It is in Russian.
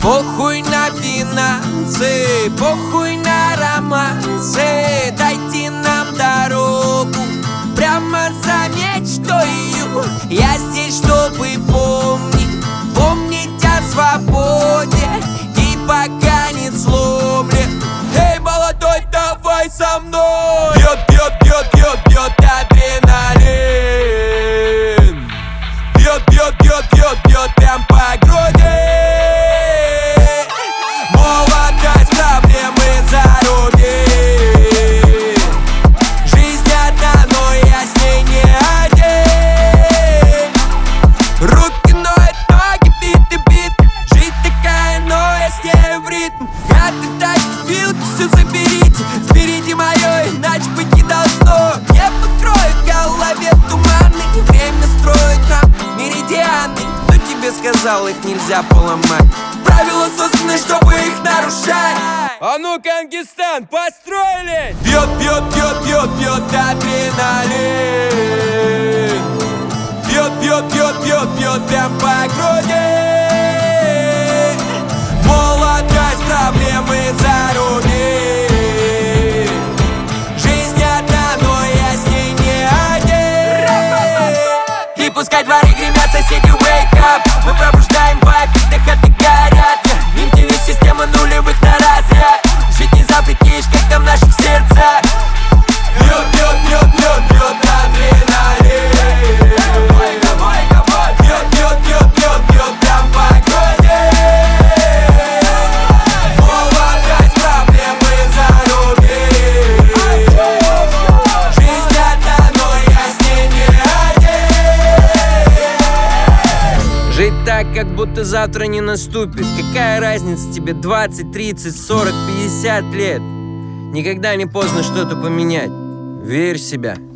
Похуй на финансы, похуй на романсы, дайте нам дорогу прямо за мечтою. Я здесь, чтобы помнить о свободе и пока не сломлен. Эй, молодой, давай со мной! Бьет, бьет, бьет, бьет, бьет адреналин. Бьет, бьет, бьет, бьет, бьет прям по груди. Молодость, проблемы зарубить. Жизнь одна, но я с ней не один. Руки ноют, ноги бит. Жизнь такая, но я с ней в ритм. От этой вилки все заберите, сберите мое, иначе быть не должно. Не покроет в голове туманы, время строит нам меридианы. Кто тебе сказал, их нельзя поломать? Правила созданы, чтобы их нарушать. А ну, Кангистан, построились! Бьет, бьет, бьет, бьет, бьет адреналин. Бьет, бьет, бьет, бьет, бьет прям по груди. Молодость, проблемы зарубить. Жизнь одна, но я с ней не один. И пускай дворы гремят, соседи wake up. Мы пробуждаем вайб, когда хаты горят. MTV-система нулевых на разряд. Жить не запретишь, как там в наших сердцах. Бьет, бьет, бьет, бьет, бьет адреналин. Бьет, бьет, бьет, бьет, бьет прям по груди. Молодость, проблемы зарубить. Жизнь одна, но я с ней не один. Жить так, как будто завтра не наступит. Какая разница тебе 20, 30, 40, 50 лет? Никогда не поздно что-то поменять. Верь в себя.